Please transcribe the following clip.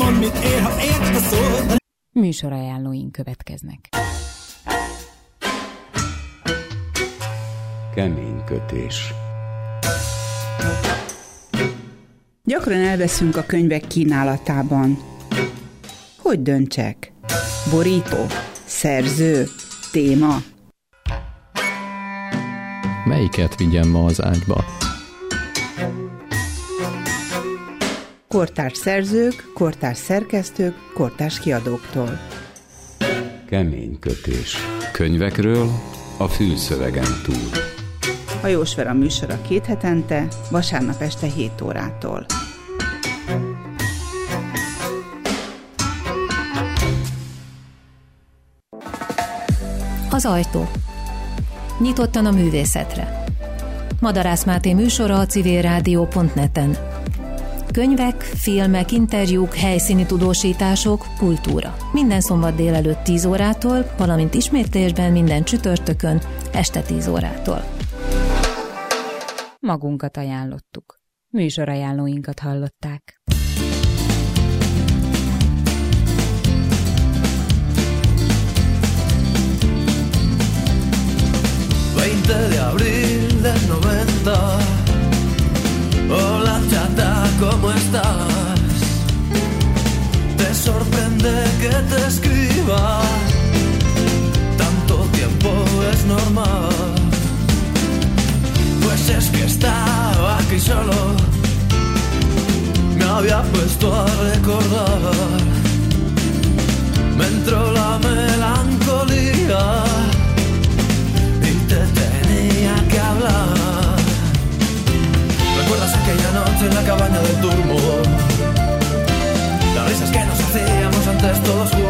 mondd, mit ér, ha érted a szót. Műsorajánlóink következnek. Kemény kötés. Gyakran elveszünk a könyvek kínálatában. Hogy döntsek? Borító? Szerző? Téma? Melyiket vigyem ma az ágyba? Kortárs szerzők, kortárs szerkesztők, kortárs kiadóktól. Kemény kötés. Könyvekről a fülszövegen túl. Hajós Vera műsora 2 hetente, vasárnap este 7 órától. Az ajtó. Nyitottan a művészetre. Madarász Máté műsora a civilrádió.net-en. Könyvek, filmek, interjúk, helyszíni tudósítások, kultúra. Minden szombat délelőtt 10 órától, valamint ismétlésben minden csütörtökön este 10 órától. Magunkat ajánlottuk. Műsorajánlóinkat hallották. 20 de abril del 90. Hola chata, ¿cómo estás? Te sorprende que te escriba. Tanto tiempo es normal. Pues es que estaba aquí solo. Me había puesto a recordar. Me entró la melancolía. Te tenía que hablar. ¿Recuerdas aquella noche en la cabaña del Turmo? Las risas que nos hacíamos antes todos juntos.